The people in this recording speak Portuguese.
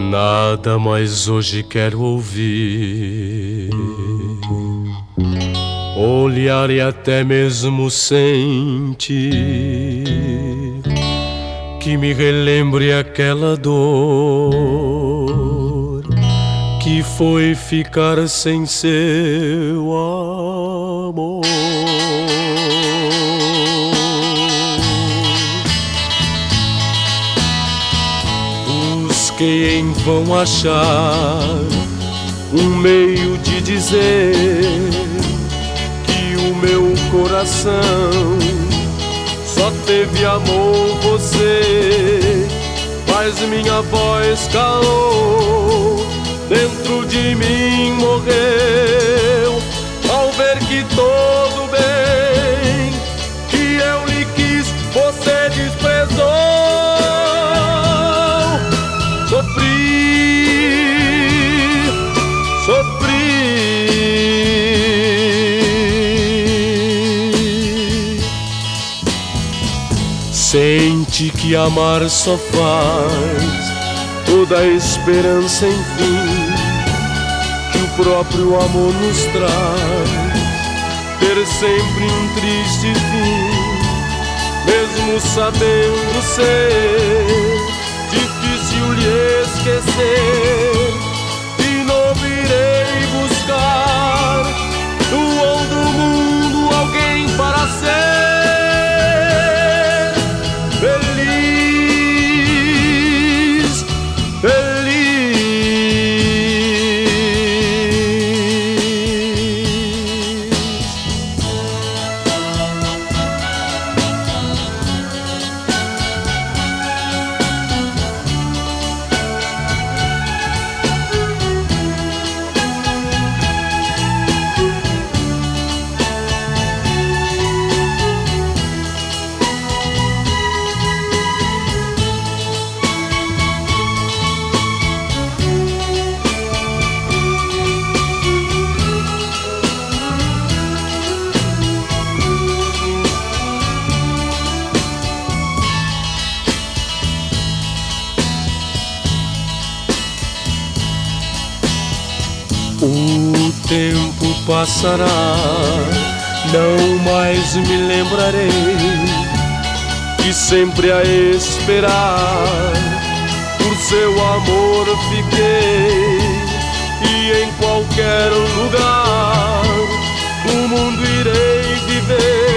Nada mais hoje quero ouvir, olhar e até mesmo sentir que me relembre aquela dor que foi ficar sem seu amor. Busquei em vão achar um meio de dizer que o meu coração só teve amor você, mas minha voz calou, dentro de mim morreu, ao ver que todo bem que eu lhe quis você desprezou. Sente que amar só faz toda a esperança enfim que o próprio amor nos traz, ter sempre um triste fim, mesmo sabendo ser difícil lhe esquecer. De novo irei buscar no outro mundo alguém para ser o tempo passará, não mais me lembrarei que sempre a esperar por seu amor fiquei, e em qualquer lugar do mundo irei viver